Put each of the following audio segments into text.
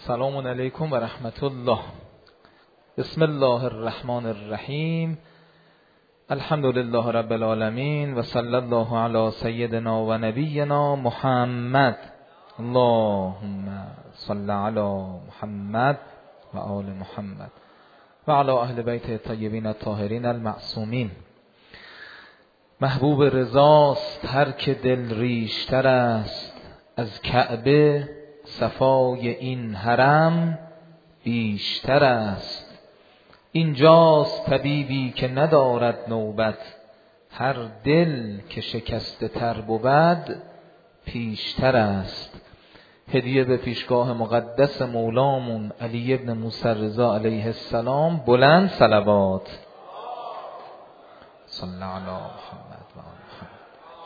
سلام علیکم و رحمت الله. بسم الله الرحمن الرحیم. الحمد لله رب العالمین و صلی الله علی سیدنا و نبینا محمد. اللهم صل علی محمد و آل محمد و علی اهل بیت الطیبین الطاهرین المعصومین. محبوب رضاست هر که دل ریشتر است از کعبه، صفای این حرم بیشتر است. اینجاست طبیبی که ندارد نوبت، هر دل که شکسته تر بود پیشتر است. هدیه به پیشگاه مقدس مولامون علی ابن موسی رضا علیه السلام. بلند صلوات. صلی الله علی محمد و آل محمد.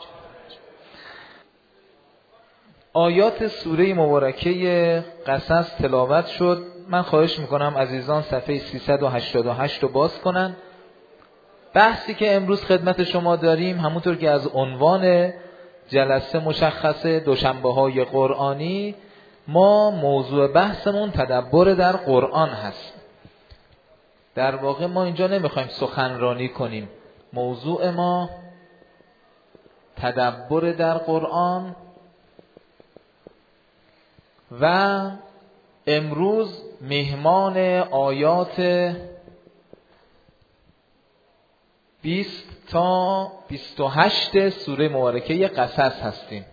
آیات سوره مبارکه قصص تلاوت شد. من خواهش میکنم عزیزان صفحه 388 رو باز کنن. بحثی که امروز خدمت شما داریم همونطور که از عنوان جلسه مشخصه، دوشنبه‌های قرآنی، ما موضوع بحثمون تدبر در قرآن هست. در واقع ما اینجا نمیخوایم سخنرانی کنیم، موضوع ما تدبر در قرآن و امروز مهمان آیات 20 تا 28 سوره مبارکه قصص هستیم.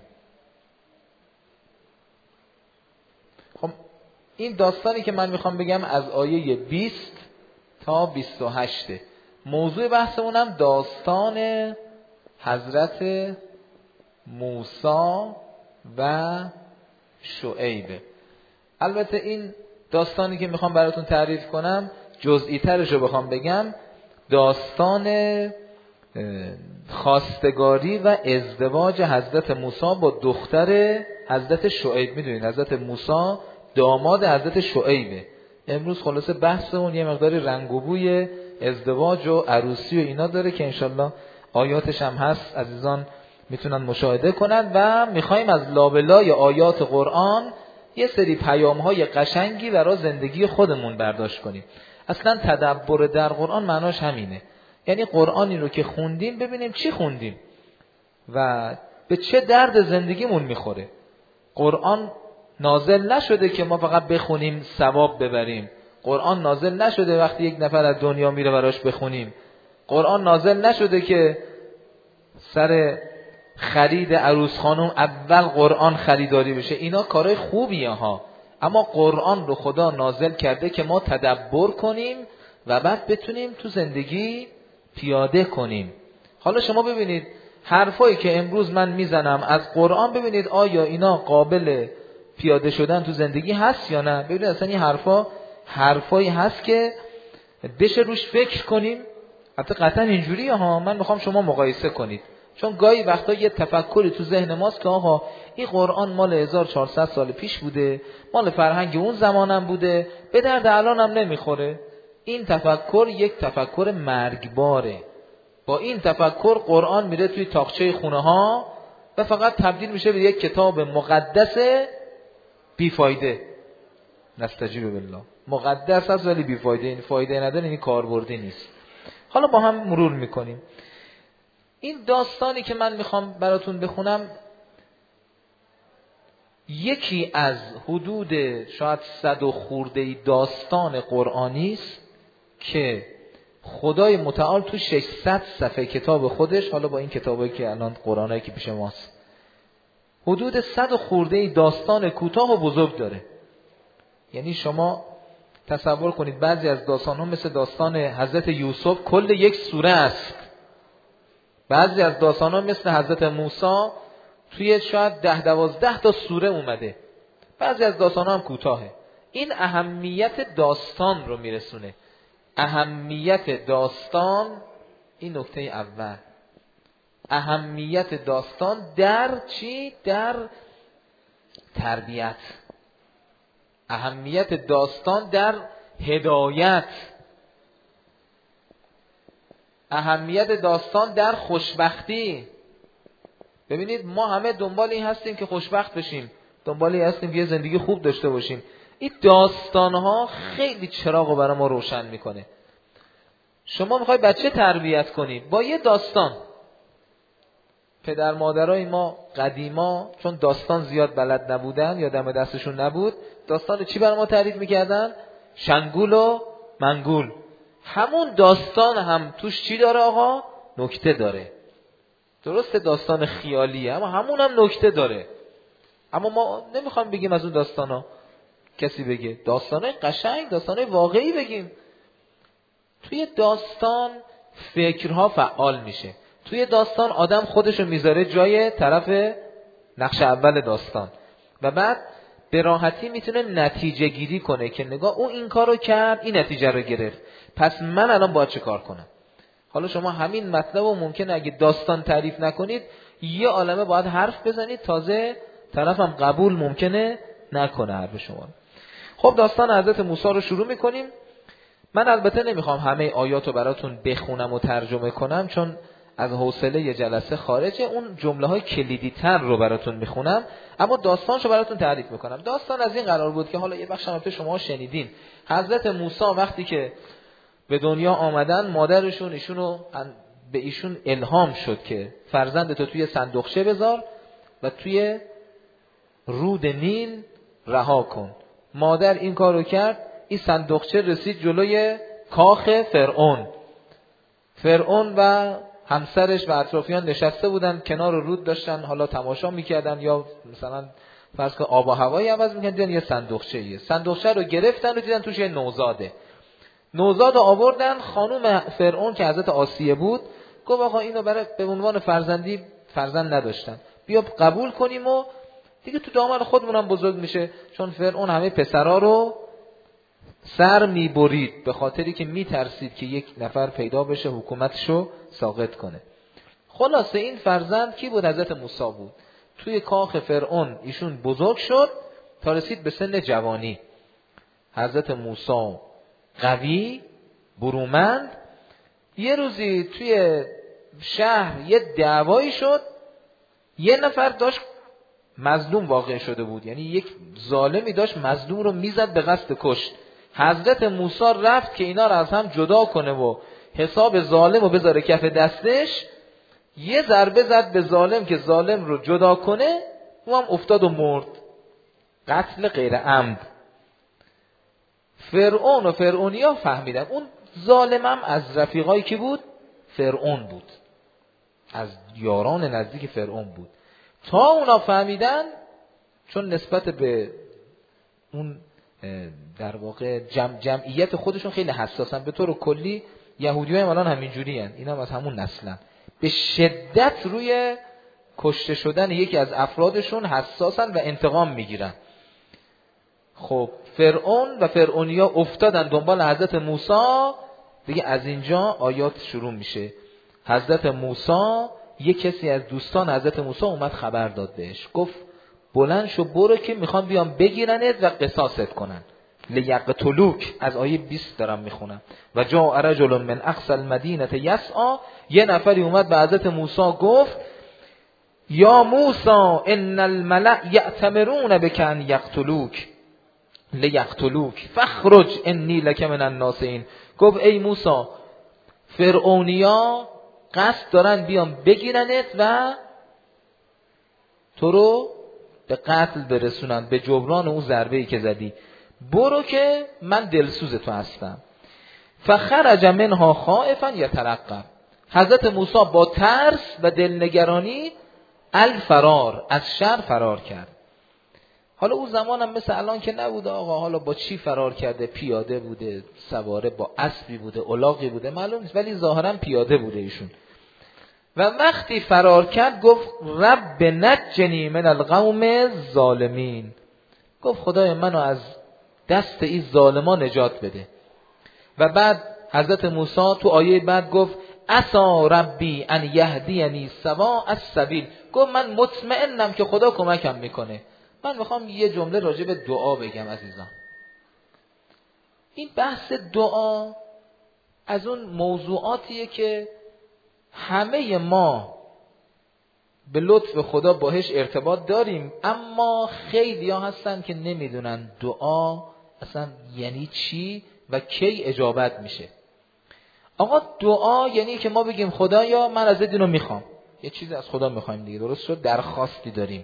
خب این داستانی که من میخوام بگم از آیه 20 تا 28. موضوع بحثمونم داستان حضرت موسی و شعیب. البته این داستانی که میخوام براتون تعریف کنم جزئی ترش رو بخوام بگم، داستان خواستگاری و ازدواج حضرت موسی با دختر حضرت شعیب. میدونید حضرت موسی داماد حضرت شعیبه. امروز خلاصه بحثمون یه مقداری رنگ و بوی ازدواج و عروسی و اینا داره که انشالله آیاتش هم هست، عزیزان میتونن مشاهده کنن. و میخوایم از لابلای آیات قرآن یه سری پیام‌های قشنگی برای زندگی خودمون برداشت کنیم. اصلا تدبر در قرآن معناش همینه، یعنی قرآنی رو که خوندیم ببینیم چی خوندیم و به چه درد زندگیمون میخوره. قرآن نازل نشده که ما فقط بخونیم ثواب ببریم. قرآن نازل نشده وقتی یک نفر از دنیا میره براش بخونیم. قرآن نازل نشده که سر خرید عروس خانم اول قرآن خریداری بشه. اینا کارهای خوبیه ها، اما قرآن رو خدا نازل کرده که ما تدبر کنیم و بعد بتونیم تو زندگی پیاده کنیم. حالا شما ببینید حرفایی که امروز من میزنم از قرآن، ببینید آیا اینا قابل پیاده شدن تو زندگی هست یا نه. ببینید اصلا این حرفایی هست که بشه روش فکر کنیم. حتی قطعا اینجوریه ها، من میخوام شما مقایسه کنید، چون گاهی وقتا یه تفکری تو ذهن ماست که آقا این قرآن مال 1400 سال پیش بوده، مال فرهنگ اون زمانم بوده، به درد الانم نمیخوره. این تفکر یک تفکر مرگباره. با این تفکر قرآن میره توی تاقچه خونه ها و فقط تبدیل میشه به یک کتاب مقدس بیفایده. نستجیب بالله. مقدس است ولی بیفایده، این فایده نداره، این کاربردی نیست. حالا با هم مرور میکنیم. این داستانی که من میخوام براتون بخونم یکی از حدود شاید 100 و خورده داستان قرآنی است که خدای متعال تو 600 صفحه کتاب خودش، حالا با این کتابایی که الان قرآنایی که پیش ماست، حدود 100 و خورده داستان کوتاه و بزرگ داره. یعنی شما تصور کنید بعضی از داستان‌ها مثل داستان حضرت یوسف کل یک سوره است. بعضی از داستان‌ها مثل حضرت موسی توی شاید 10-12 تا سوره اومده. بعضی از داستان‌ها هم کوتاهه. این اهمیت داستان رو میرسونه. اهمیت داستان، این نکته اول. اهمیت داستان در چی؟ در تربیت. اهمیت داستان در هدایت. اهمیت داستان در خوشبختی. ببینید ما همه دنبال این هستیم که خوشبخت بشیم، دنبال این هستیم که یه زندگی خوب داشته باشیم. این داستانها خیلی چراغو برای ما روشن میکنه. شما میخوای بچه تربیت کنی با یه داستان. پدر مادرای ما قدیما چون داستان زیاد بلد نبودن یا دم دستشون نبود، داستان چی برای ما تعریف میکردن؟ شنگول و منگول. همون داستان هم توش چی داره آقا؟ نکته داره. درسته داستان خیالیه اما همون هم نکته داره. اما ما نمیخوام بگیم از اون داستانا کسی بگه، داستانای قشنگ، داستانای واقعی بگیم. توی داستان فکرها فعال میشه. توی داستان آدم خودشو میذاره جای طرف نقش اول داستان و بعد به راحتی میتونه نتیجه گیری کنه که نگاه اون این کارو کرد، این نتیجه رو گرفت، پس من الان باید چه کار کنم. حالا شما همین مطلب رو ممکنه اگه داستان تعریف نکنید یه عالمه باید حرف بزنید، تازه طرفم قبول ممکنه نکنه حرف شما. خب داستان حضرت موسی رو شروع میکنیم. من البته نمیخوام همه آیات رو براتون بخونم و ترجمه کنم چون از حوصله یه جلسه خارجه. اون جمله های کلیدی تر رو براتون میخونم اما داستانشو براتون تعریف میکنم. داستان از این قرار بود که حالا یه بخش البته شما شنیدین، حضرت موسی وقتی که به دنیا آمدن مادرشون به ایشون الهام شد که فرزندتو توی صندوقچه بذار و توی رود نیل رها کن. مادر این کارو کرد. این صندوقچه رسید جلوی کاخ فرعون و همسرش و اطرافیان نشسته بودن کنار رود، داشتن حالا تماشا میکردن یا مثلا فرض کن آب و هوایی عوض میکردن. یه صندوقچه رو گرفتن و دیدن توش یه نوزاد آوردن. خانوم فرعون که حضرت آسیه بود گفت آقا اینو برای به عنوان فرزند نداشتن، بیا قبول کنیم و دیگه تو دامن خودمونم بزرگ میشه. چون فرعون همه پسرا رو سر میبرید به خاطری که میترسید که یک نفر پیدا بشه حکومتشو ساقط کنه. خلاصه این فرزند کی بود؟ حضرت موسی بود. توی کاخ فرعون ایشون بزرگ شد تا رسید به سن جوانی. حضرت موسی قوی برومند. یه روزی توی شهر یه دعوایی شد، یه نفر داشت مظلوم واقع شده بود، یعنی یک ظالمی داشت مظلوم رو میزد به قصد کشت. حضرت موسی رفت که اینا رو از هم جدا کنه و حساب ظالم رو بذاره کف دستش. یه ضربه زد به ظالم که ظالم رو جدا کنه، او هم افتاد و مرد. قتل غیر عمد. فرعون و فرعونیا فهمیدن اون ظالمم از رفیقایی که بود فرعون بود، از یاران نزدیک فرعون بود. تا اونا فهمیدن، چون نسبت به اون در واقع جمعیت خودشون خیلی حساسن، به طور کلی یهودی‌ها هم الان همینجوری هن، اینا هم از همون نسلن، به شدت روی کشته شدن یکی از افرادشون حساسن و انتقام میگیرن. خب فرعون و فرعونیا افتادن دنبال حضرت موسی. دیگه از اینجا آیات شروع میشه. حضرت موسی، یک کسی از دوستان حضرت موسی اومد خبر داد بهش، گفت بلند شو برو که میخوام بیام بگیرنت و قصاصت کنن. لیقتلوک، از آیه 20 دارم میخونم. و جاء رجل من اقصی المدینه یسعی، یه نفری اومد به حضرت موسی گفت یا موسی ان الملأ یأتمرون بک ان یقتلوک لیقتلوک فاخرج انی لک من الناصحین. گفت ای موسی، فرعونیا قصد دارن بیان بگیرنت و تو رو به قتل برسونن، به جبران اون ضربه‌ای که زدی. برو که من دلسوز تو هستم. فخرج منها خائفا یترقب. حضرت موسی با ترس و دلنگرانی الفرار، از شر فرار کرد. حالا اون زمان هم مثل الان که نبوده آقا حالا با چی فرار کرده، پیاده بوده، سواره با اسبی بوده، الاغی بوده، معلوم نیست، ولی ظاهرا پیاده بوده ایشون. و وقتی فرار کرد گفت رب نجنی من القوم الظالمین. گفت خدای منو از دست این ظالمان نجات بده. و بعد حضرت موسی تو آیه بعد گفت عسی ربی ان یهدینی سواء السبیل. گفت من مطمئنم که خدا کمکم میکنه. من میخوام یه جمله راجع به دعا بگم عزیزان. این بحث دعا از اون موضوعاتیه که همه ما به لطف خدا باهاش ارتباط داریم، اما خیلی ها هستن که نمیدونن دعا اصلا یعنی چی و کی اجابت میشه. آقا دعا یعنی که ما بگیم خدایا من از اینو میخوام، یه چیزی از خدا میخوایم دیگه، درست شد، درخواستی داریم.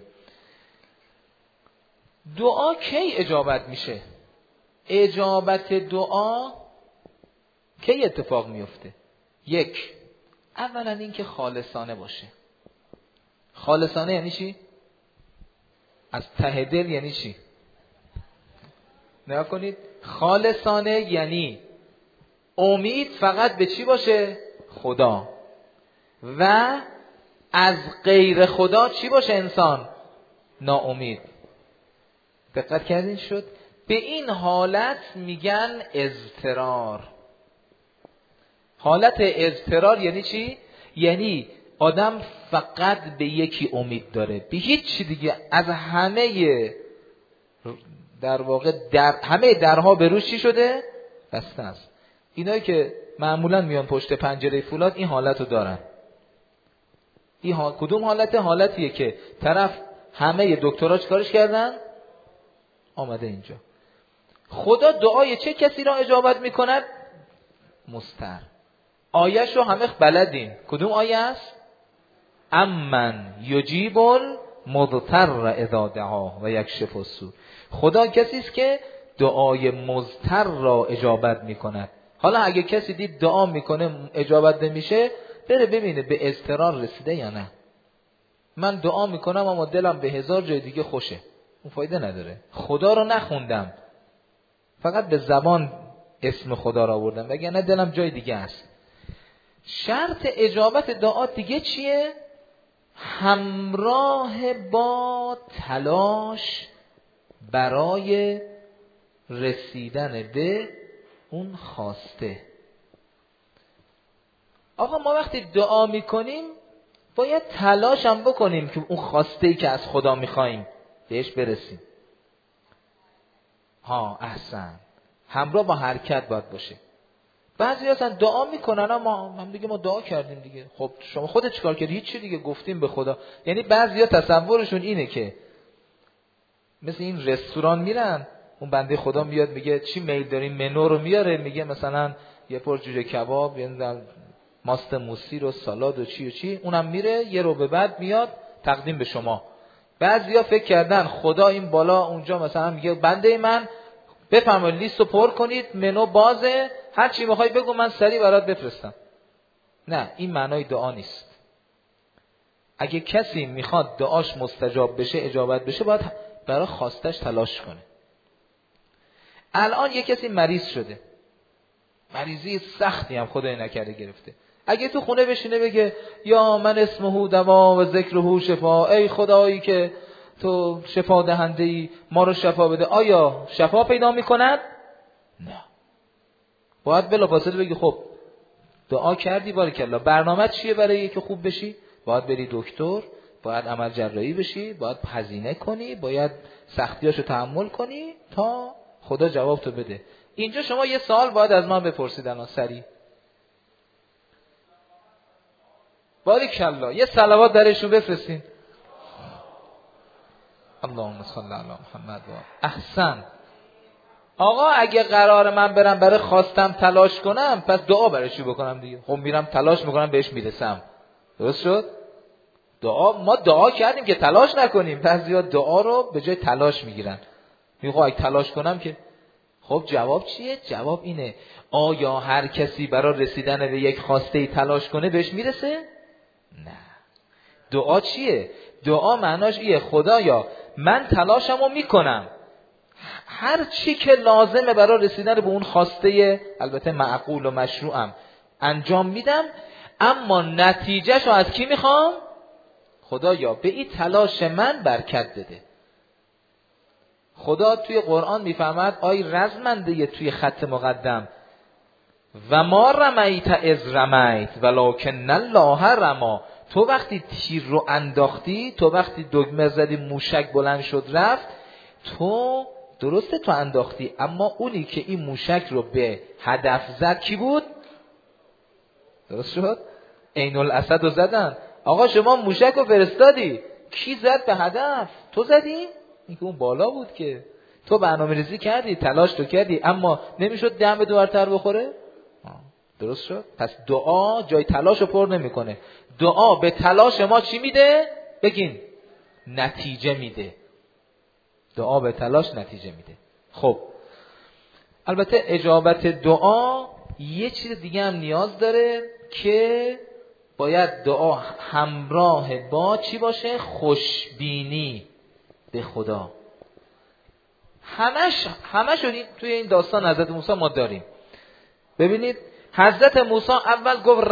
دعا کی اجابت میشه؟ اجابت دعا کی اتفاق میفته؟ یک، اولا این که خالصانه باشه. خالصانه یعنی چی؟ از ته دل یعنی چی؟ نگاه کنید، خالصانه یعنی امید فقط به چی باشه؟ خدا. و از غیر خدا چی باشه انسان؟ ناامید. دقت کردین شد؟ به این حالت میگن اضطرار. حالت اضطرار یعنی چی؟ یعنی آدم فقط به یکی امید داره، به هیچ چی دیگه، از همه در واقع همه درها به روش چی شده؟ بسته است. اینایی که معمولا میان پشت پنجره فولاد این حالتو دارن. کدوم حالته؟ حالتیه که طرف همه دکترها چیکارش کردن؟ آمده اینجا. خدا دعای چه کسی را اجابت میکند؟ مضطر. آیه‌شو همه بلدین. کدوم آیه است؟ امن یجیب المضطر اذا دعاه و یکشف السوء. خدا کسی است که دعای مضطر را اجابت میکند. حالا اگه کسی دید دعا میکنه اجابت نمیشه، بره ببینه به اضطرار رسیده یا نه. من دعا میکنم اما دلم به 1000 جای دیگه خوشه، اون فایده نداره. خدا رو نخوندم، فقط به زبان اسم خدا را آوردم، وگرنه دلم جای دیگه است. شرط اجابت دعا دیگه چیه؟ همراه با تلاش برای رسیدن به اون خواسته. آقا ما وقتی دعا میکنیم باید تلاش هم بکنیم که اون خواسته که از خدا میخواییم بهش برسیم. احسن، همراه با حرکت باید باشه. بعضی اصلا دعا میکنن اما هم دیگه ما دعا کردیم دیگه. خب شما خودت چیکار کردی؟ هیچ چی دیگه، گفتیم به خدا. یعنی بعضیا تصورشون اینه که مثل این رستوران میرن، اون بنده خدا میاد میگه چی میل دارین، منو رو میاره، میگه مثلا یه پر جوجه کباب، یه ماست موسی رو، سالاد و چی و چی، اونم میره یه رو به بعد میاد تقدیم به شما. بعضیا فکر کردن خدا این بالا اونجا مثلا میگه بنده من بفرمایید لیستو پر کنید، منو بازه، هر چی میخوای بگو من سریع برات بفرستم. نه، این معنای دعا نیست. اگه کسی میخواد دعاش مستجاب بشه، اجابت بشه، باید برای خواستش تلاش کنه. الان یه کسی مریض شده، مریضی سختی هم خدای نکرده گرفته، اگه تو خونه بشینه بگه یا من اسمه دوا و ذکره شفا، ای خدایی که تو شفا دهنده ای، ما رو شفا بده، آیا شفا پیدا میکند؟ نه. باید بلافاصله بگی خب دعا کردی بارکالله، برنامه چیه برای که خوب بشی؟ باید بری دکتر، باید عمل جراحی بشی، باید هزینه کنی، باید سختیاشو تحمل کنی تا خدا جواب تو بده. اینجا شما یه سوال باید از من بپرسید الان سریع. بارکالله، یه صلوات درشون بفرستین. اللهم صل علی محمد و احسن. آقا اگه قرار من برم برای خواستم تلاش کنم، پس دعا برای چی بکنم دیگه؟ خب میرم تلاش میکنم بهش میرسم. درست شد؟ ما دعا کردیم که تلاش نکنیم، بعضیا دعا رو به جای تلاش میگیرن. میگه اگه تلاش کنم که، خب جواب چیه؟ جواب اینه آیا هر کسی برای رسیدن به یک خواسته تلاش کنه بهش میرسه؟ نه. دعا چیه؟ دعا معناش ایه خدایا من تلاشمو میکنم، هر چی که لازمه برای رسیدن به اون خواسته البته معقول و مشروعم انجام میدم، اما نتیجهشو از کی میخوام؟ خدایا به این تلاش من برکت بده. خدا توی قرآن میفرماد آی رزمنده توی خط مقدم و ما رمیت از رمیت ولکن الله رما، تو وقتی تیر رو انداختی، تو وقتی دگمه زدی موشک بلند شد رفت، تو درسته تو انداختی، اما اونی که این موشک رو به هدف زد کی بود؟ درست شد؟ عین الاسد رو زدن، آقا شما موشک رو فرستادی، کی زد به هدف؟ تو زدی؟ این که اون بالا بود که تو برنامه‌ریزی کردی، تلاش تو کردی، اما نمیشد دم به دوارتر بخوره. درست شد؟ پس دعا جای تلاش رو پر نمیکنه. دعا به تلاش ما چی میده؟ بگین. نتیجه میده. دعا به تلاش نتیجه میده. خب البته اجابت دعا یه چیز دیگه هم نیاز داره که باید دعا همراه با چی باشه؟ خوشبینی به خدا. همش توی این داستان حضرت موسی ما داریم. ببینید حضرت موسی اول گفت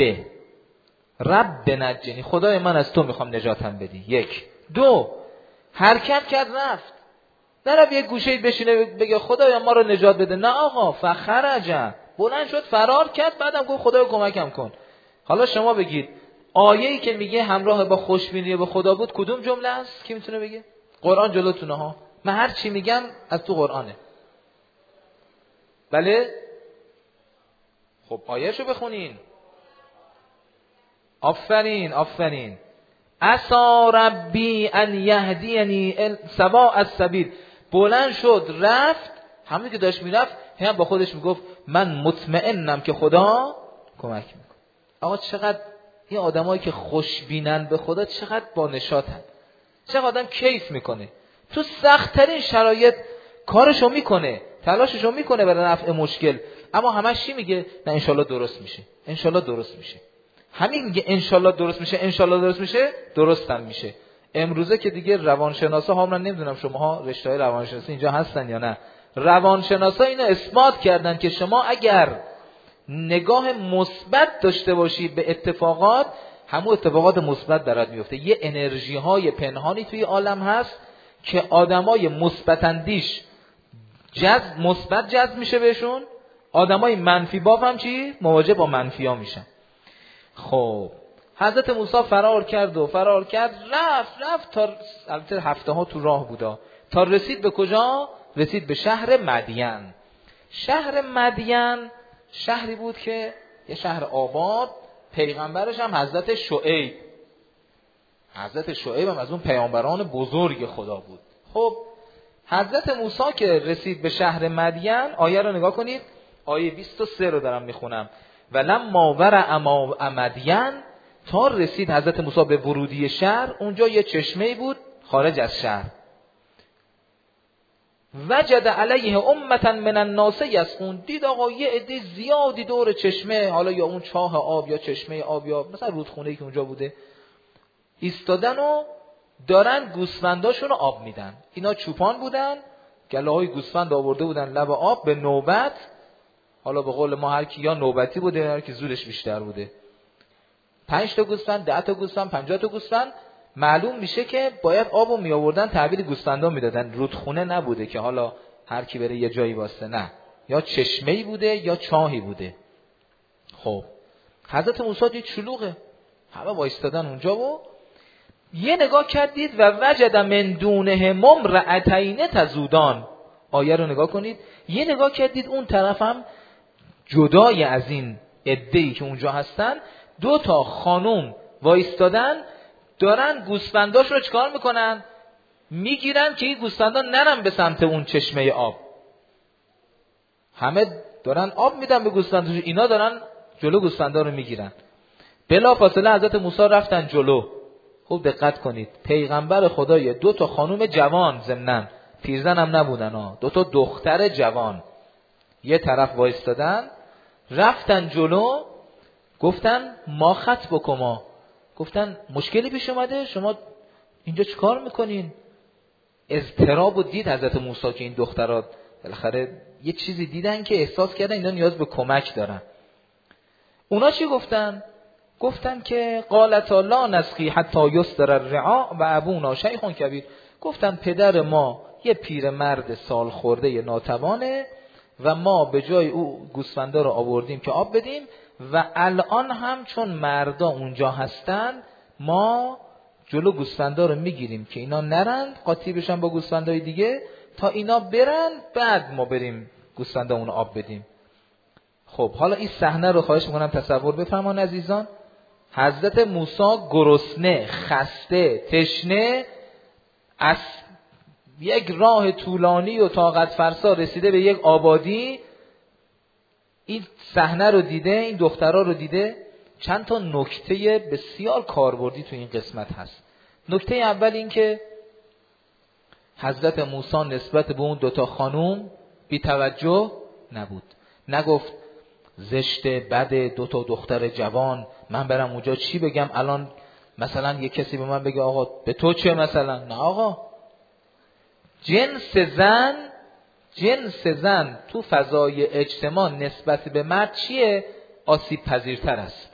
رب نجنی، خدای من از تو میخوام نجاتم بدی. 1 2 حرکت کرد رفت، نرفت یه گوشه بشینه بگه خدایا ما رو نجات بده. نه آقا، فخرج، بلند شد فرار کرد، بعدم گفت خدایا کمکم کن. حالا شما بگید آیه‌ای که میگه همراه با خوشبینی به خدا بود کدوم جمله است؟ کی میتونه بگه؟ قرآن جلوتونه ها، من هر چی میگم از تو قرآنه. بله؟ خب آیه‌شو بخونین. آفرین. عسى ربی ان یهدینی سواء السبیل. بلند شد رفت، همون که داشت میرفت هم با خودش میگفت من مطمئنم که خدا کمک میکنه. آقا چقدر این آدمایی که خوشبینن به خدا چقدر با نشاطن، چقدر آدم کیف میکنه. تو سخت‌ترین شرایط کارشو میکنه، تلاششو میکنه برای رفع مشکل، اما همش چی میگه؟ نه انشالله درست میشه. همین میگه انشالله درست میشه، درستم میشه. امروزه که دیگه روانشناسا ها، من نمیدونم شماها رشته‌های روانشناسی اینجا هستن یا نه، روانشناسا اینو اثبات کردن که شما اگر نگاه مثبت داشته باشی به اتفاقات، همون اتفاقات مثبت برات میفته. یه انرژی های پنهانی توی عالم هست که آدمای مثبت اندیش مثبت جذب میشه بهشون، آدمای منفی باب هم چی؟ مواجه با منفیا میشن. خب حضرت موسی فرار کرد رفت تا البته هفته ها تو راه بودا، تا رسید به کجا؟ رسید به شهر مدین. شهر مدین شهری بود که یه شهر آباد، پیغمبرش هم حضرت شعیب هم از اون پیامبران بزرگ خدا بود. خب حضرت موسی که رسید به شهر مدین، آیه رو نگاه کنید، آیه 23 رو دارم میخونم. ولما ورع مدین، تا رسید حضرت موسی به ورودی شهر، اونجا یه چشمه بود خارج از شهر. وجد علیه امة من الناس یسقون، دید آقا یه عده زیادی دور چشمه، حالا یا اون چاه آب یا چشمه آب یا مثلا رودخونه‌ای که اونجا بوده، ایستادن و دارن گوسفنداشون رو آب میدن. اینا چوپان بودن، گله‌های گوسفند آورده بودن لب آب به نوبت. حالا به قول ما هر کی یا نوبتی بوده هر کی زورش بیشتر بوده، 5 تا گوسفند، 10 تا گوسفند، 50 تا گوسفند، معلوم میشه که باید آبو می آوردن تحویل گوسفندا میدادن. رودخونه نبوده که حالا هر کی بره یه جایی واسه، نه، یا چشمه‌ای بوده یا چاهی بوده. خب حضرت موسی دید شلوغه، همه وایستادن اونجا و یه نگاه کردید و وجد من دونه ممرأتین تزودان. آیه رو نگاه کنید، یه نگاه کردید اون طرف هم جدای از این عده‌ای که اونجا هستن 2 تا خانوم وایستادن، دارن گوسفنداش رو چکار میکنن؟ میگیرن که این گوسفندا نرن به سمت اون چشمه آب. همه دارن آب میدن به گوسفندا، اینا دارن جلو گوسفندا رو میگیرن. بلا فاصله حضرت موسی رفتن جلو. خوب دقت کنید، پیغمبر خدای 2 تا خانوم جوان، ضمناً پیرزن هم نبودن ها، 2 تا دختر جوان یه طرف وایستادن، رفتن جلو، گفتن ما خطبکما، گفتن مشکلی پیش اومده، شما اینجا چیکار میکنین؟ اضطراب و دید حضرت موسی که این دخترها بالاخره یه چیزی دیدن که احساس کردن اینا نیاز به کمک دارن. اونا چی گفتن؟ گفتن که قالتا لا نسقی حتی یصدر الرعاء و ابونا شیخ کبیر. گفتن پدر ما یه پیر مرد سال خورده ناتوانه و ما به جای او گوسفندا رو آوردیم که آب بدیم و الان هم چون مردا اونجا هستن ما جلو گوسفندا رو میگیریم که اینا نرن قاطی بشن با گوسفندای دیگه تا اینا برن، بعد ما بریم گوسفندا اون آب بدیم. خب حالا این صحنه رو خواهش میکنم تصور بفرمایید عزیزان. حضرت موسی گرسنه، خسته، تشنه، از یک راه طولانی و طاقت فرسا رسیده به یک آبادی. این صحنه رو دیده، این دخترها رو دیده. چند تا نکته بسیار کاربردی تو این قسمت هست. نکته اول این که حضرت موسی نسبت به اون دوتا خانوم بی توجه نبود. نگفت زشت، بد، دوتا دختر جوان، من برم اونجا چی بگم الان؟ مثلا یک کسی به من بگه آقا به تو چه مثلا؟ نه آقا، جنس زن تو فضای اجتماع نسبت به مرد چیه؟ آسیب پذیرتر است.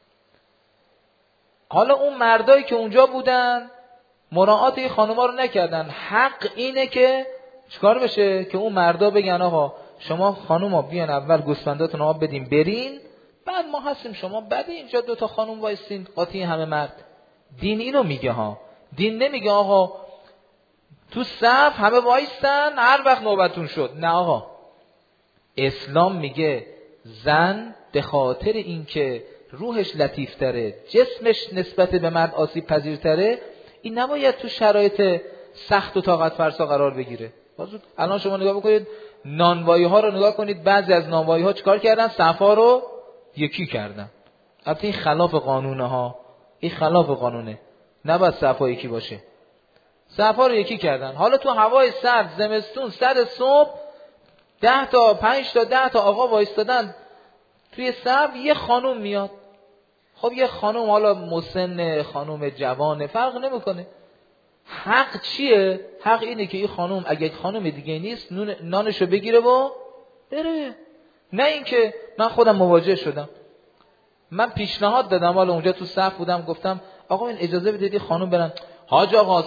حالا اون مردایی که اونجا بودن مراعات این خانوما رو نکردن. حق اینه که چیکار بشه؟ که اون مردا بگن آقا شما خانوما بیان اول گوسفنداتون آب بدین برین، بعد ما هستیم، شما بعد اینجا دوتا خانوم وایسین قاطی همه مرد. دین اینو میگه ها. دین نمیگه آقا تو صف همه وایستن هر وقت نوبتون شد. نه آقا، اسلام میگه زن به خاطر اینکه روحش لطیفتره، جسمش نسبت به مرد آسیب پذیرتره، این نباید تو شرایط سخت و طاقت فرسا قرار بگیره. الان شما نگاه بکنید نانوایی ها رو نگاه کنید، بعضی از نانوایی ها چیکار کردن؟ صفا رو یکی کردن. البته این خلاف قانونه ها، این خلاف قانونه، نباید صفا یکی باشه. صفا رو یکی کردن. حالا تو هوای سرد زمستون سر صبح 10 تا 5 تا 10 تا آقا وایستادن توی صف، یه خانوم میاد. خب یه خانوم حالا مسن، خانوم جوانه، فرق نمیکنه. حق چیه؟ حق اینه که این خانوم اگه خانوم دیگه نیست نانشو بگیره و بره. نه اینکه من خودم مواجه شدم، من پیشنهاد دادم، حالا اونجا تو صف بودم، گفتم آقا این اجازه بدید خانوم برن. حاج آقا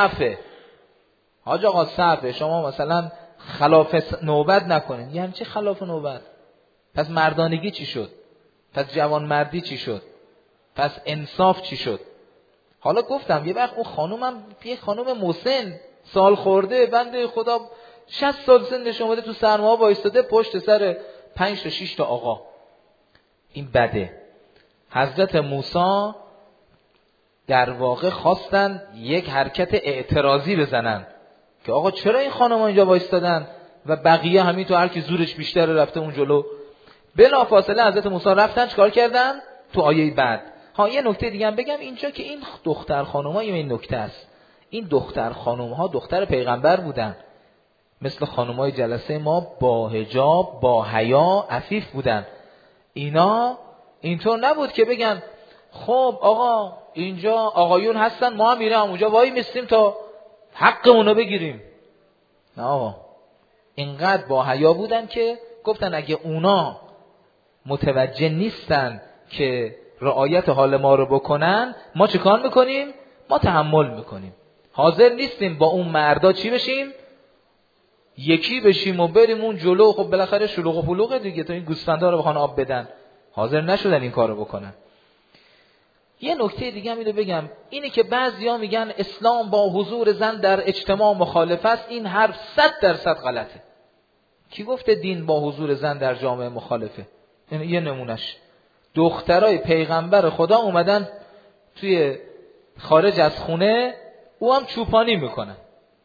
صفه، شما مثلا خلاف نوبت نکنین. یعنی چه خلاف نوبت؟ پس مردانگی چی شد؟ پس جوان مردی چی شد؟ پس انصاف چی شد؟ حالا گفتم یه وقت اون خانومم یه خانوم مسن، سال خورده، بنده خدا 60 سال سنش اومده تو سرما وایستاده پشت سر 5 تا 6 تا آقا. این بده. حضرت موسی در واقع خواستن یک حرکت اعتراضی بزنن که آقا چرا این خانم‌ها اینجا وایستادن و بقیه همین تو هر کی زورش بیشتره رفته اون جلو. بلافاصله حضرت موسی رفتن چیکار کردن؟ تو آیه بعد. یه نکته دیگه هم بگم اینجا که این دختر خانم‌ها، این نکته است، این دختر خانم‌ها دختر پیغمبر بودن، مثل خانم‌های جلسه ما با حجاب، با حیا، عفیف بودن. اینا اینطور نبود که بگن خب آقا اینجا آقایون هستن ما هم میریم اونجا وای میستیم تا حقمونو بگیریم. نه آقا، اینقدر با حیا بودن که گفتن اگه اونا متوجه نیستن که رعایت حال ما رو بکنن، ما چه کار میکنیم؟ ما تحمل میکنیم. حاضر نیستیم با اون مردا چی بشیم؟ یکی بشیم و بریم اون جلو. خب بالاخره شلوغ و پلوغه دیگه، تا این گوسفندا رو بخوان آب بدن. حاضر نشدن این کارو بکنن. یه نکته دیگه هم اینو بگم، اینی که بعضیا میگن اسلام با حضور زن در اجتماع مخالف است، این حرف 100% غلطه. کی گفته دین با حضور زن در جامعه مخالفه؟ یه نمونش دخترای پیغمبر خدا اومدن توی خارج از خونه، او هم چوپانی میکنن.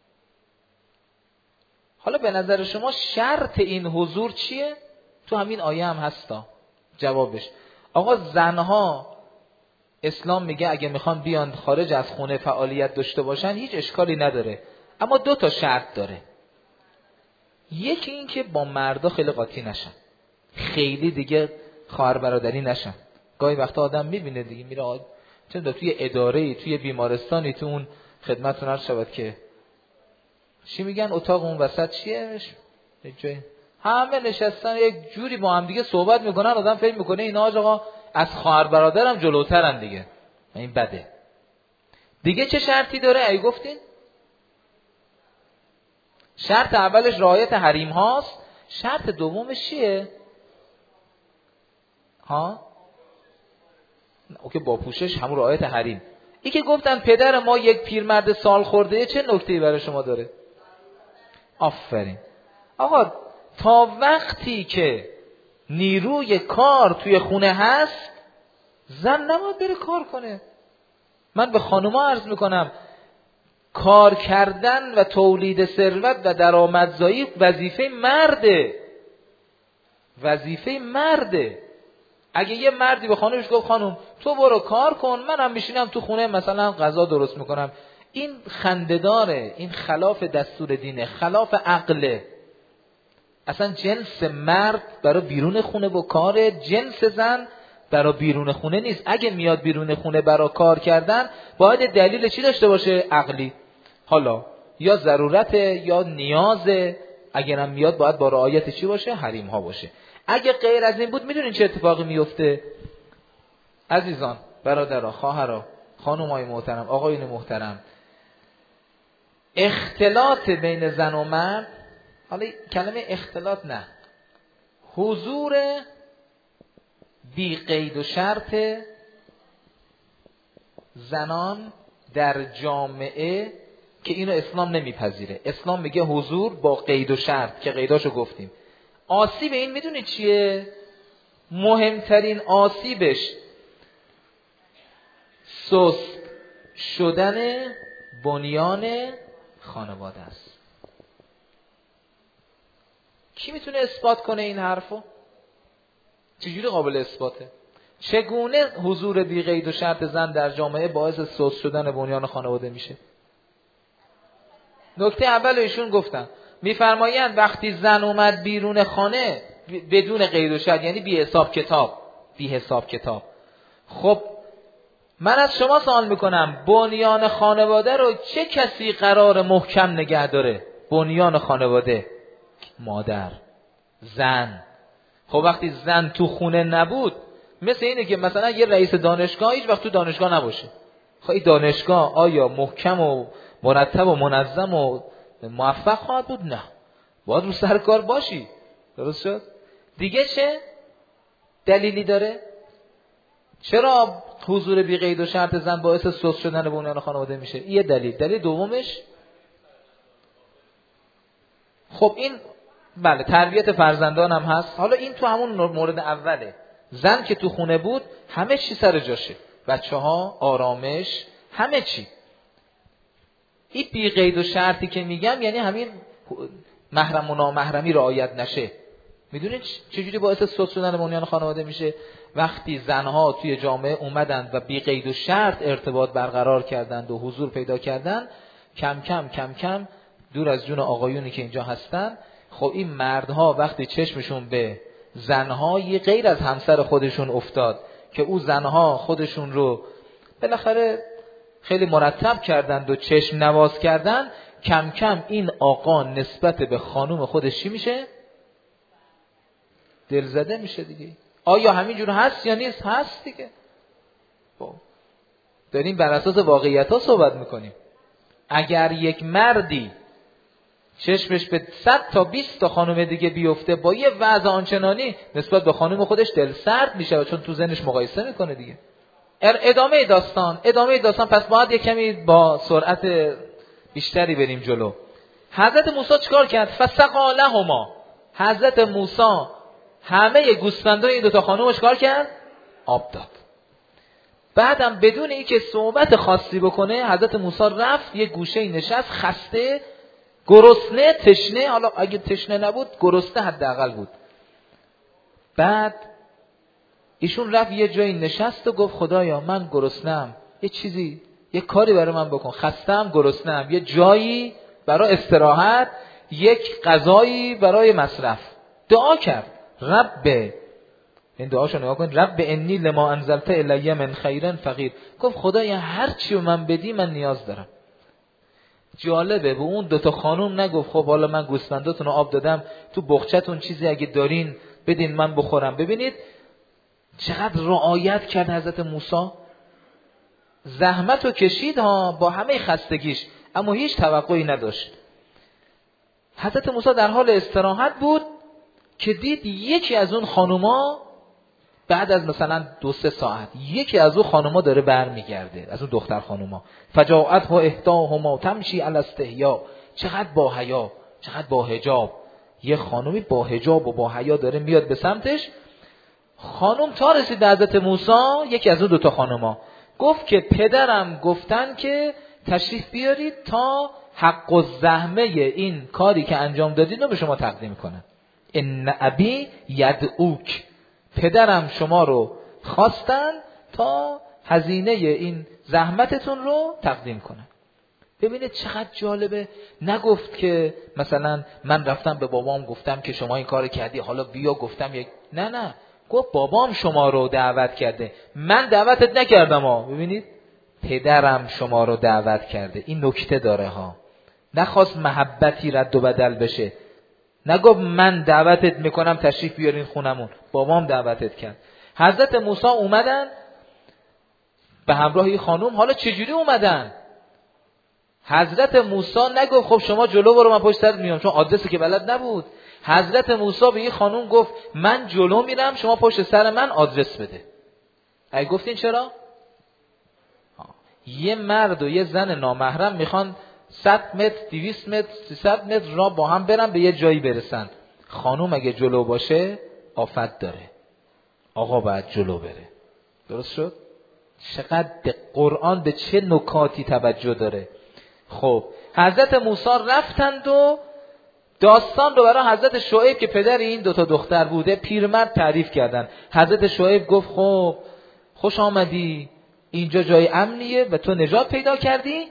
حالا به نظر شما شرط این حضور چیه؟ تو همین آیه هم هستا جوابش. آقا زنها اسلام میگه اگه میخوان بیان خارج از خونه فعالیت داشته باشن هیچ اشکالی نداره، اما 2 تا شرط داره. یکی این که با مردا خیلی قاطی نشن، خیلی دیگه خواهر برادری نشن. گاهی وقتا آدم میبینه دیگه میره چون توی اداره‌ای، توی بیمارستانی، تو اون خدمتتون عرض شود که چی میگن اتاق اون وسط چیه؟ همه نشستن یک جوری با هم دیگه صحبت میکنن، آدم فکر میکنه اینا آقا از خواهر برادرم جلوترن دیگه. این بده. دیگه چه شرطی داره؟ ای گفتین شرط اولش رعایت حریم هاست. شرط دومش چیه؟ اوکی، با پوشش همون رعایت حریم. ای که گفتن پدر ما یک پیرمرد سال خورده، چه نکته‌ای برای شما داره؟ آفرین. آقا تا وقتی که نیروی کار توی خونه هست، زن نباید بره کار کنه. من به خانوما عرض میکنم کار کردن و تولید ثروت و درآمدزایی وظیفه مرده. وظیفه مرده. اگه یه مردی به خانومش گفت خانوم تو برو کار کن، منم میشینم تو خونه مثلا غذا درست میکنم، این خنده‌داره، این خلاف دستور دینه، خلاف عقله. اصلا جنس مرد برای بیرون خونه با کار، جنس زن برای بیرون خونه نیست. اگه میاد بیرون خونه برای کار کردن باید دلیل چی داشته باشه؟ عقلی. حالا یا ضرورت یا نیازه، اگرم میاد باید با رعایت چی باشه؟ حریم ها باشه. اگه غیر از این بود میدونین چه اتفاقی میفته؟ عزیزان، برادرها، خواهرها، خانم‌های محترم، آقایون محترم، اختلاط بین زن و مرد، حالا کلمه اختلاط نه، حضور بی قید و شرط زنان در جامعه که اینو اسلام نمیپذیره. اسلام میگه حضور با قید و شرط که قیداشو گفتیم. آسیب این میدونی چیه؟ مهمترین آسیبش سست شدن بنیان خانواده است. کی میتونه اثبات کنه این حرفو؟ چجوری قابل اثباته؟ چگونه حضور بی قید و شرط زن در جامعه باعث سست شدن بنیان خانواده میشه؟ نکته اول ایشون گفتن، میفرمایند وقتی زن اومد بیرون خانه بدون قید و شرط، یعنی بی حساب کتاب. خب من از شما سوال میکنم بنیان خانواده رو چه کسی قرار محکم نگه داره؟ بنیان خانواده مادر، زن. خب وقتی زن تو خونه نبود، مثل اینه که مثلا یه رئیس دانشگاه هیچ وقت تو دانشگاه نباشه. خب این دانشگاه آیا محکم و مرتب و منظم و موفق خواهد بود؟ نه، باید رو سر کار باشی. درست شد؟ دیگه چه دلیلی داره؟ چرا حضور بی قید و شرط زن باعث سست شدن بنیان خانواده میشه؟ این یه دلیل. دلیل دومش، خب این بله تربیت فرزندان هم هست. حالا این تو همون مورد اوله، زن که تو خونه بود همه چی سر جاشه، بچه‌ها، آرامش، همه چی. این بی قید و شرطی که میگم یعنی همین محرم و نامحرمی رعایت نشه. میدونید چجوری باعث سست شدن بنیان خانواده میشه؟ وقتی زنها توی جامعه اومدند و بی قید و شرط ارتباط برقرار کردند و حضور پیدا کردند، کم کم دور از جون آقایونی که اینجا هستن، خب این مردها وقتی چشمشون به زنهای غیر از همسر خودشون افتاد که او زنها خودشون رو بالاخره خیلی مرتب کردند و چشم نواز کردند، کم کم این آقا نسبت به خانوم خودش چی میشه؟ دلزده میشه دیگه. آیا همینجور هست یا نیست؟ هست دیگه. داریم بر اساس واقعیت ها صحبت میکنیم. اگر یک مردی چشمش به 100 تا 20 تا خانم دیگه بیفته با یه وضع آنچنانی، نسبت به خانم خودش دل سرد میشه، چون تو ذهنش مقایسه میکنه دیگه. ادامه داستان پس باید یک کمی با سرعت بیشتری بریم جلو. حضرت موسی چیکار کرد؟ فسقا لهما. حضرت موسی همه گوسفندای این دوتا خانومش چیکار کرد؟ آب داد. بعدم بدون اینکه صحبت خاصی بکنه حضرت موسی رفت یه گوشه نشست، خسته، گرسنه، تشنه. حالا اگه تشنه نبود گرسنه حداقل بود. بعد ایشون رفت یه جایی نشست و گفت خدایا من گرسنه‌ام، یه کاری برای من بکن، خسته‌ام، گرسنه‌ام، یه جایی برای استراحت، یک غذایی برای مصرف. دعا کرد. رب، این دعاشو نگاه کن، رب انی لما انزلت الی من خیر فقیر. گفت خدایا هر چی من بدی من نیاز دارم. جالبه به اون دوتا خانوم نگفت خب حالا من گوسفنداتون رو آب دادم، تو بخچتون چیزی اگه دارین بدین من بخورم. ببینید چقدر رعایت کرد حضرت موسی. زحمت رو کشید ها با همه خستگیش، اما هیچ توقعی نداشت. حضرت موسی در حال استراحت بود که دید یکی از اون خانوما بعد از مثلا 2-3 ساعت یکی از اون خانوما داره برمیگرده، از اون دختر خانوما. فجاءتها احداهما تمشی علی استحیا. چقدر با حیا، چقدر با حجاب. یه خانومی با حجاب و با حیا داره میاد به سمتش. خانم تا رسید به حضرت موسی، یکی از اون دوتا خانوما گفت که پدرم گفتن که تشریف بیارید تا حق و زحمه این کاری که انجام دادید رو به شما تقدیم کنن. ان ابی یدعوک، پدرم شما رو خواستن تا هزینه این زحمتتون رو تقدیم کنن. ببینید چقدر جالبه. نگفت که مثلا من رفتم به بابام گفتم که شما این کار کردی حالا بیا گفتم یک، نه گفت بابام شما رو دعوت کرده، من دعوتت نکردم ها. ببینید پدرم شما رو دعوت کرده، این نکته داره ها. نخواست محبتی رد و بدل بشه، نگفت من دعوتت میکنم تشریف بیارین خونمون، بابام دعوتت کرد. حضرت موسی اومدن به همراه این خانوم. حالا چجوری اومدن؟ حضرت موسی نگفت خب شما جلو برو من پشت سرت میام، چون آدرسی که بلد نبود. حضرت موسی به این خانوم گفت من جلو میرم شما پشت سر من آدرس بده. اگه گفتین چرا؟ یه مرد و یه زن نامحرم میخوان 100 متر 200 متر 300 متر راه با هم برن به یه جایی برسن. خانوم اگه جلو باشه آفت داره، آقا باید جلو بره. درست شد؟ چقدر قرآن به چه نکاتی توجه داره. خب حضرت موسی رفتند و داستان رو برای حضرت شعیب که پدر این دوتا دختر بوده پیرمرد تعریف کردن. حضرت شعیب گفت خب خوش آمدی، اینجا جای امنیه و تو نجات پیدا کردی.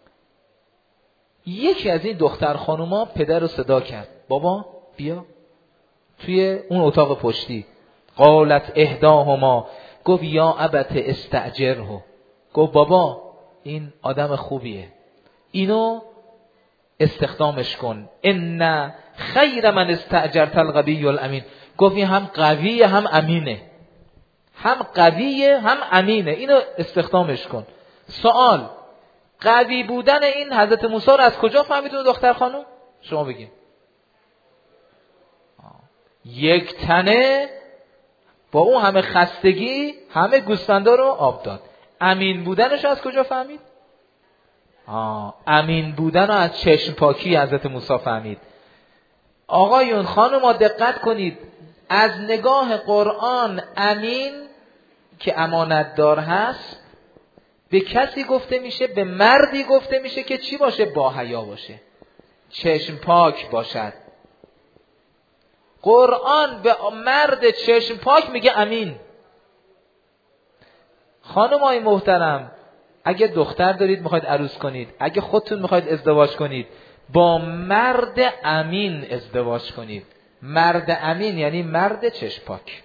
یکی از این دختر خانوما پدر رو صدا کرد، بابا بیا توی اون اتاق پشتی. قالت احداهما، گفت یا ابت استاجره، گفت بابا این آدم خوبیه، اینو استخدامش کن. ان خیر من استاجرت القوی الامین، گفت این هم قویه هم امینه، هم قویه هم امینه، اینو استخدامش کن. سوال، قوی بودن این حضرت موسی رو از کجا فهمیدون دختر خانم؟ شما بگین. یک تنه با اون همه خستگی همه گوسفندا رو آب داد. امین بودنش از کجا فهمید؟ امین بودن رو از چشم پاکی حضرت موسی فهمید. آقایون خانوما دقت کنید، از نگاه قرآن امین که امانتدار هست به کسی گفته میشه، به مردی گفته میشه که چی باشه؟ با حیا باشه، چشم پاک باشد. قرآن به مرد چشم پاک میگه امین. خانمای محترم، اگه دختر دارید میخواید عروس کنید، اگه خودتون میخواید ازدواج کنید، با مرد امین ازدواج کنید. مرد امین یعنی مرد چشم پاک.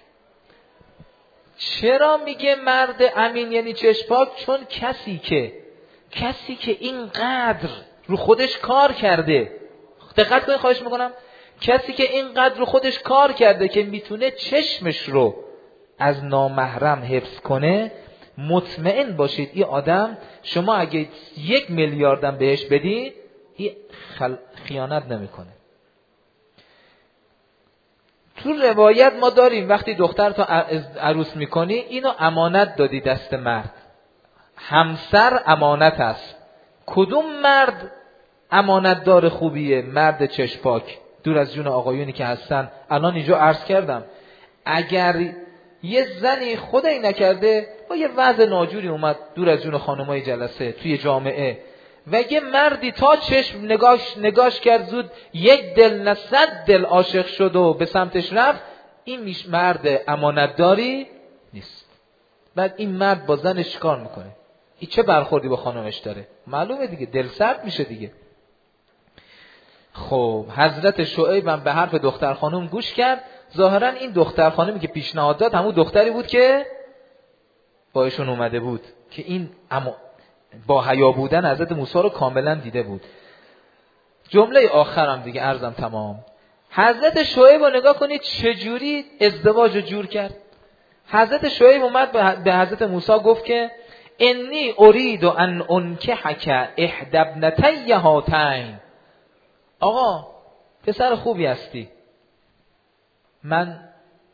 چرا میگه مرد امین یعنی چشم پاک؟ چون کسی که اینقدر رو خودش کار کرده، دقت کنید خواهش میکنم، کسی که اینقدر رو خودش کار کرده که میتونه چشمش رو از نامحرم حفظ کنه، مطمئن باشید این آدم، شما اگه 1 میلیاردم بهش بدید این خیانت نمیکنه. تو روایت ما داریم وقتی دختر تو عروس میکنی اینو امانت دادی دست مرد. همسر امانت است. کدوم مرد امانتدار خوبیه؟ مرد چشپاک، دور از جون آقایونی که هستن. الان اینجا عرض کردم اگر یه زنی خدایی نکرده با یه وضع ناجوری اومد دور از جون خانمای جلسه توی جامعه و یه مردی تا چشم نگاش کرد زود 1 دل نه 100 دل عاشق شد و به سمتش رفت، این مرد امانتداری نیست. بعد این مرد با زنش کار میکنه، این چه برخوردی با خانمش داره؟ معلومه دیگه، دل سرد میشه دیگه. خب حضرت شعیب هم به حرف دختر خانم گوش کرد. ظاهرا این دختر خانمی که پیشنهاد داد همون دختری بود که با ایشون اومده بود، که این با حیا بودن حضرت موسی رو کاملا دیده بود. جمله آخرم دیگه عرضم تمام. حضرت شعیب رو نگاه کنید چجوری ازدواج رو جور کرد. حضرت شعیب اومد به حضرت موسی گفت که انی ارید ان انکحک احدی ابنتی هاتین. آقا پسر خوبی هستی، من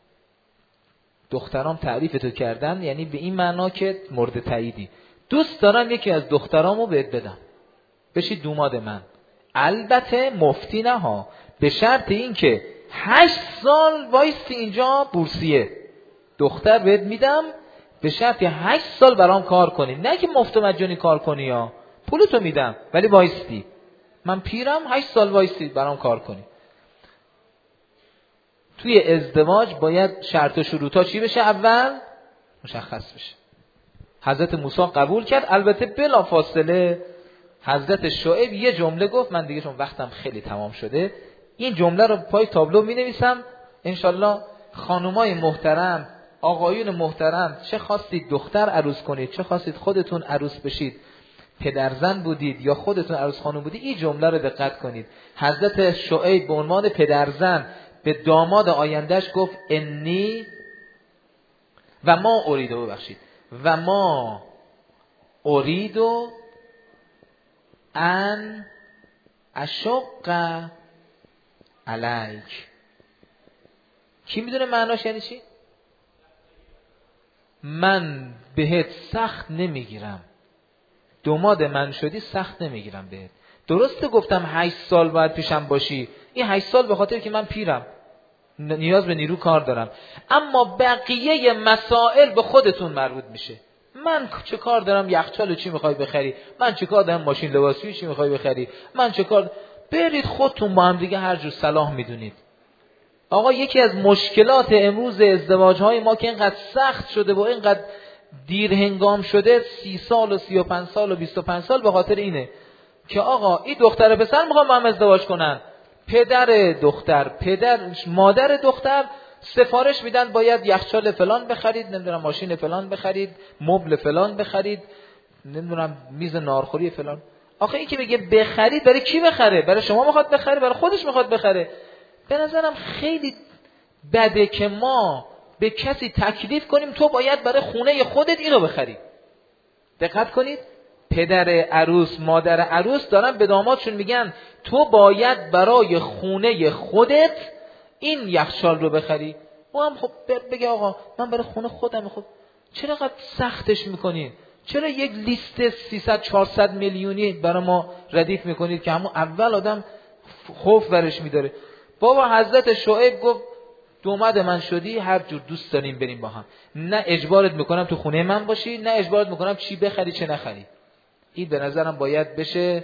دخترام تعریف تو کردن، یعنی به این معنا که مورد تاییدی، دوست دارم یکی از دخترامو بهت بدم بشی دوماد من. البته مفتی نه ها، به شرط این که 8 سال وایستی اینجا بورسیه. دختر بهت میدم به شرط 8 سال برام کار کنی، نه که مفت و مجانی کار کنی، یا پولتو میدم ولی وایستی، من پیرم 8 سال وایستی برام کار کنی. توی ازدواج باید شرط و شروطا چی بشه؟ اول مشخص بشه. حضرت موسی قبول کرد، البته بلا فاصله حضرت شعیب یه جمله گفت، من دیگه چون وقتم خیلی تمام شده این جمله رو پای تابلو می نویسم، انشالله خانومای محترم، آقایون محترم، چه خواستید دختر عروس کنید، چه خواستید خودتون عروس بشید، پدرزن بودید یا خودتون عروس خانوم بودید، این جمله رو دقت کنید. حضرت شعیب به عنوان پدرزن به داماد آیندهش گفت انی و ما اریدو، ببخشید، و ما اریدو ان اشق علیک. کی میدونه معناش یعنی چی؟ من بهت سخت نمیگیرم، داماد من شدی سخت نمیگیرم بهت. درسته گفتم 8 سال باید پیشم باشی، این 8 سال به خاطر که من پیرم نیاز به نیرو کار دارم، اما بقیه مسائل به خودتون مربوط میشه. من چه کار دارم یخچال چی میخوای بخری، من چه کار دارم ماشین لباسشویی چی میخوای بخری، من چه کار، برید خودتون با هم دیگه هر جور صلاح میدونید. آقا یکی از مشکلات امروز ازدواج های ما که اینقدر سخت شده و اینقدر دیر هنگام شده، 30 سال و 35 سال و 25 سال، به خاطر اینه که آقا این دختر پسر میخوام با هم ازدواج کنن، پدر دختر، مادر دختر سفارش میدن باید یخچال فلان بخرید، نمیدونم ماشین فلان بخرید، مبل فلان بخرید، نمیدونم میز نارخوری فلان. آخه این که بگه بخرید برای کی بخره؟ برای شما میخواد بخره؟ برای خودش میخواد بخره؟ به نظرم خیلی بده که ما به کسی تکلیف کنیم تو باید برای خونه خودت اینو بخری. دقت کنید، پدر عروس، مادر عروس دارن به دامادشون میگن تو باید برای خونه خودت این یخچال رو بخری. او هم خب بگه آقا من برای خونه خودم، خب چرا قد سختش میکنید؟ چرا یک لیست 300-400 میلیونی برای ما ردیف میکنید که همون اول آدم خوف برش میداره؟ بابا حضرت شعیب گفت داماد من شدی هر جور دوست داریم بریم با هم، نه اجبارت میکنم تو خونه من باشی، نه اجبارت میکنم چی بخری چه نخری. این به نظرم باید بشه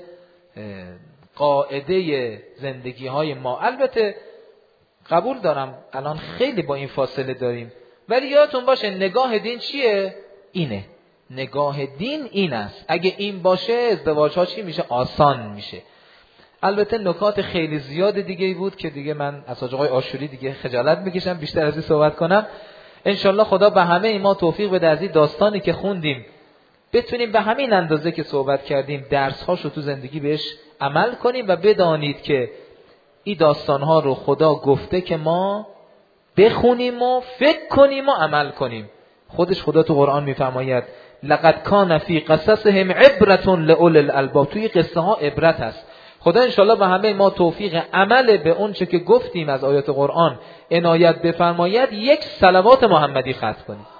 قاعده زندگی های ما. البته قبول دارم الان خیلی با این فاصله داریم، ولی یادتون باشه نگاه دین چیه؟ اینه، نگاه دین این است. اگه این باشه ازدواج ها چی میشه؟ آسان میشه. البته نکات خیلی زیاد دیگه بود که دیگه من از آقای آشوری دیگه خجالت میکشم بیشتر از این صحبت کنم. انشالله خدا به همه ما توفیق بده از این داستانی که خوندیم بتونیم به همین اندازه که صحبت کردیم درس‌هاشو تو زندگی بهش عمل کنیم و بدانید که این داستان‌ها رو خدا گفته که ما بخونیم و فکر کنیم و عمل کنیم. خودش خدا تو قرآن میفرماید لقد کان فی قصصهم عبرة لأولی الالباب. توی قصه ها عبرت هست. خدا انشالله به همه ما توفیق عمل به اون چه که گفتیم از آیات قرآن عنایت بفرماید. یک صلوات محمدی ختم کنید.